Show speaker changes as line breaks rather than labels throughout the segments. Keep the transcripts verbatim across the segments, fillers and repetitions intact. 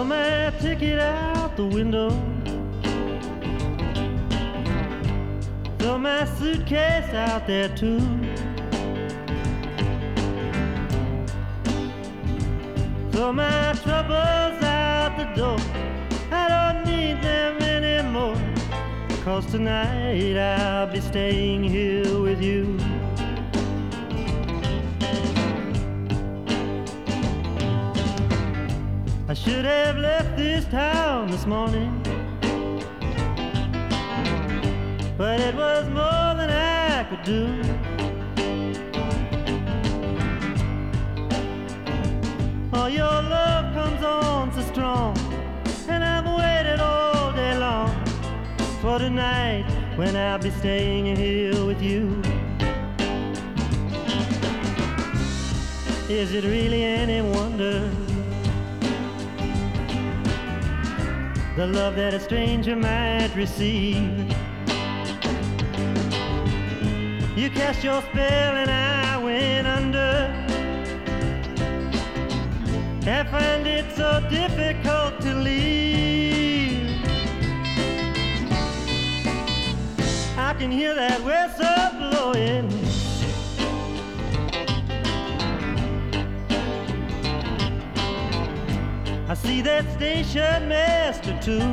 Throw my ticket out the window. Throw my suitcase out there too. Throw my troubles out the door. I don't need them anymore, 'cause tonight I'll be staying here with you. I should have left this town this morning, but it was more than I could do. Oh, your love comes on so strong, and I've waited all day long for tonight when I'll be staying here with you. Is it really any wonder, the love that a stranger might receive? You cast your spell and I went under. I find it so difficult to leave. I can hear that whistle blowing. I see that station master too.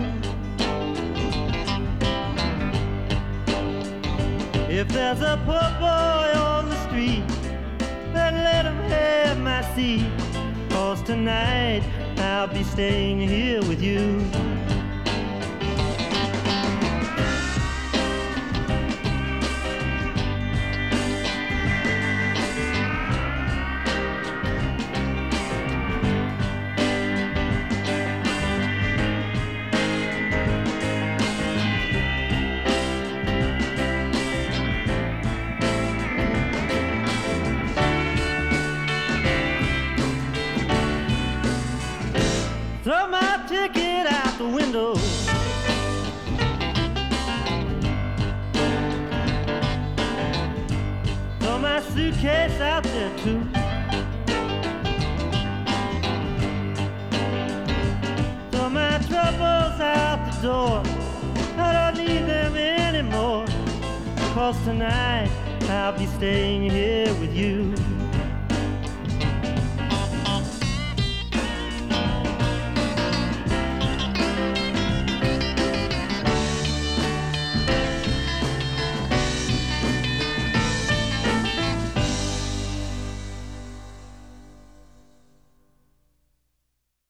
If there's a poor boy on the street, then let him have my seat, 'cause tonight I'll be staying here with you. Throw my ticket out the window. Throw my suitcase out there too. Throw my troubles out the door. I don't need them anymore, 'cause tonight I'll be staying here with you.